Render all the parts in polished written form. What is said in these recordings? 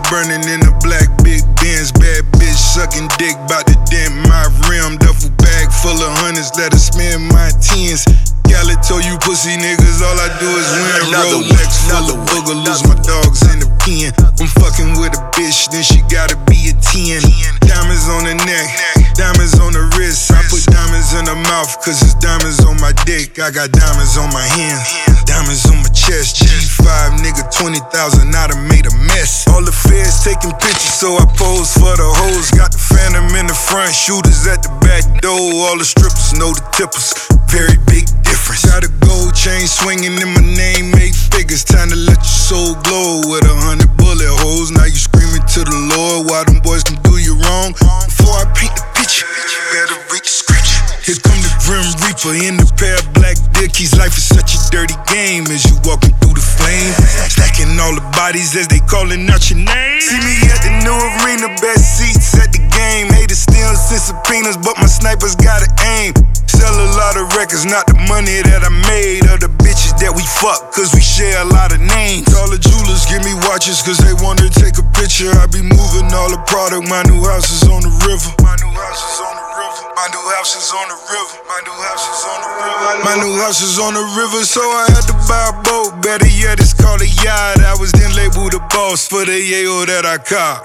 burning in a black big Benz. Bad bitch sucking dick, bout to dent my rim. Duffel bag full of hundreds, let her spend my tens. Gallet told you pussy niggas, all I do is win. Rolex full of booger, lose my dogs in the pen. I'm fucking with a bitch, then she gotta be a 10. Diamonds on the neck, diamonds on the wrist. I put diamonds in the mouth, cause it's diamonds on my dick. I got diamonds on my hand, diamonds on my chest. G5 nigga, 20,000, I done made a mess. All the feds taking pictures, so I pose for the hoes. Got the phantom in the front, shooters at the back door. All the strippers know the tippers, very big difference. Got a gold chain swinging in my name, 8 figures. Time to let your soul glow with 100 bullet holes. Now you screaming to the Lord, why them boys can do you wrong. Before I paint the picture, you better read the scripture. Here come the Grim Reaper in the pair of black dickies. Life is such a dirty game as you walking through the flame. Stacking all the bodies as they calling out your name. See me at the new arena, best seats at the game. Haters still send subpoenas, but my snipers gotta aim. Sell a lot of records, not the money that I made, or the bitches that we fuck, cause we share a lot of names. All the jewelers give me watches, cause they want to take a picture. I be moving all the product, my new house is on the river. My new house is on the river. My new house is on the river. My new house is on the river. My new house is on the river, so I had to buy a boat. Better yet, it's called a yacht. I was then labeled the boss for the yayo that I caught.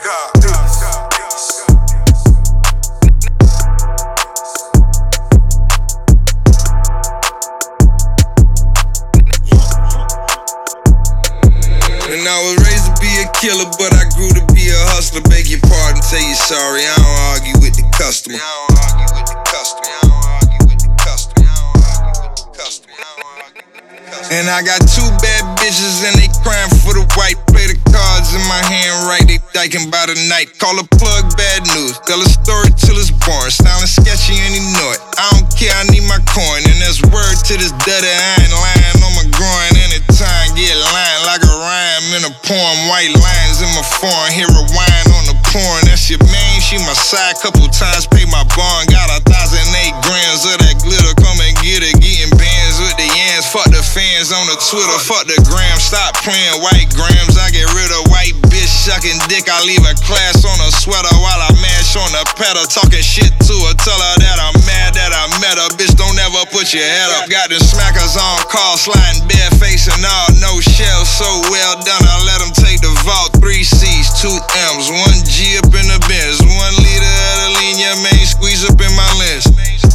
And I was raised to be a killer, but I grew to be a hustler. Beg your pardon, say you sorry. I don't argue with the customer. And I got 2 bad bitches and they crying for the white. Play the cards in my hand right, they diking by the night. Call a plug bad news, tell a story till it's boring. Styling sketchy and you know it, I don't care, I need my coin. And there's word to this dirty, I ain't lying on my groin. Anytime get lying like a rhyme in a poem. White lines in my foreign, hear a whine on the porn. That's your main, she my side, couple times pay my bond. Got 1,008 grams of that glitter, come and get it. Getting bands with the yams, fuck the fans on the Twitter, fuck the gram. Stop playing white grams, I get rid of white bitch sucking dick. I leave a class on a sweater while I mash on the pedal. Talking shit to her, tell her that I'm mad that I met her. Bitch, don't ever put your head up. Got the smackers on call, sliding bare face and all, no shell. So well done, I let them take the vault. 3 C's, 2 M's, 1 G up in the Benz, 1 liter of the lean, main squeeze up in my lens.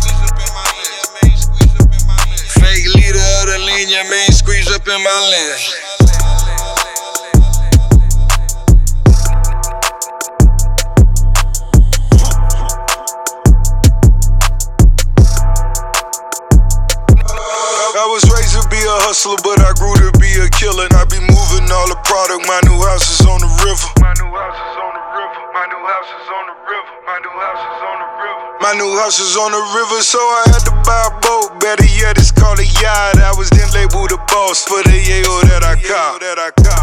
Fake liter of the lean, main squeeze up in my lens. I was raised to be a hustler, but I grew to be a killer. And I be moving all the product, my new house is on the river. My new house is on the river. My new house is on the river. My new house is on the river. My new house is on the river, so I had to buy a boat. Better yet, it's called a yacht. I was then labeled the boss for the yayo that I caught.